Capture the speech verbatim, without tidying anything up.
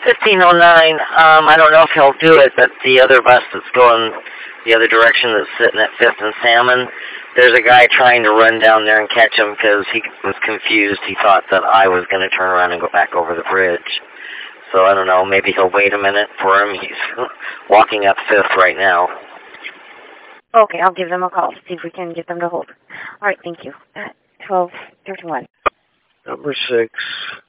fifteen oh nine, um, I don't know if he'll do it, but the other bus that's going the other direction that's sitting at fifth and Salmon, there's a guy trying to run down there and catch him because he was confused. He thought that I was going to turn around and go back over the bridge. So I don't know, maybe he'll wait a minute for him. He's walking up fifth right now. Okay, I'll give them a call to see if we can get them to hold. All right, thank you. At twelve thirty-one. Number six.